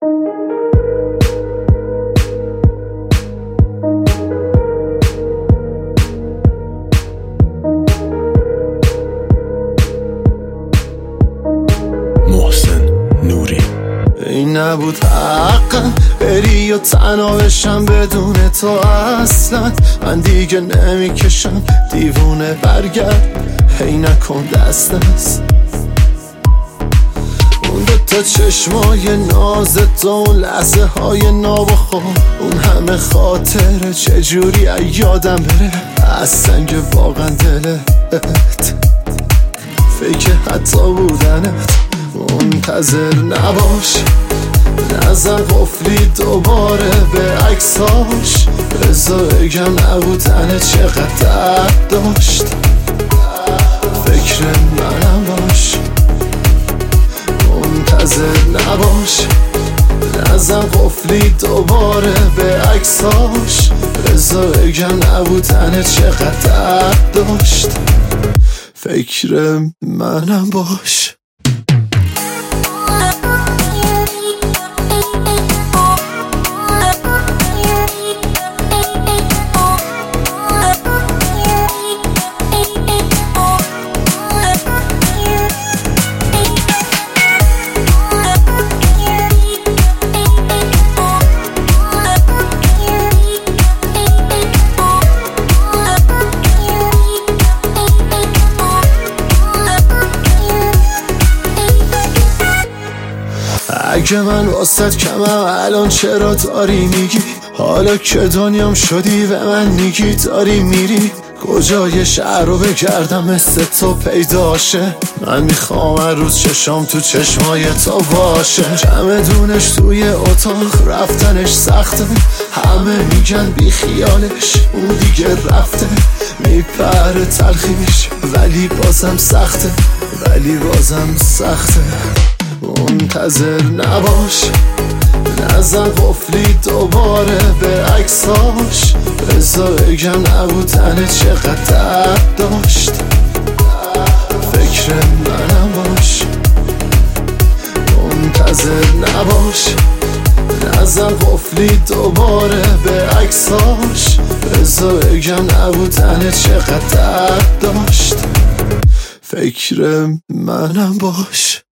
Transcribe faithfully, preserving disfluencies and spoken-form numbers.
این نبود حقم بری و تنها بشم بدون تو اصلا. من دیگه نمیکشم دیوونه برگرد، هی نکن دست دست. اون دوتا چشمای ناز تو، اون لحظه های ناب و خواب، اون همه خاطره چجوری یادم بره از سنگ واقعا دلت. فکر حتی بودنت منتظر نباش، نزن قفلی دوباره به عکساش. بذار بگم نبودن چقدر داشت، فکر منم باش. منتظر نباش، نزن قفلی دوباره به عکساش. بذار بگم نبودن چقدر داشت، فکر منم باش. اگه من واسط کمم الان چرا داری میگی؟ حالا که دنیام شدی به من میگی داری میری. کجای شهر رو بگردم مثل تو پیداشه؟ من میخوام هر روز چشام تو چشمای تو باشه. چمدونش توی اتاق رفتنش سخته، همه میگن بی خیالش اون دیگه رفته. میپره تلخیش ولی بازم سخته، ولی بازم سخته. منتظر نباش، نزن قفلی دوباره به عکساش. بذار بگم نبودن چقدر داشت، فکر منم باش. منتظر نباش، نزن قفلی دوباره به عکساش. بذار بگم نبودن چقدر داشت، فکر منم باش.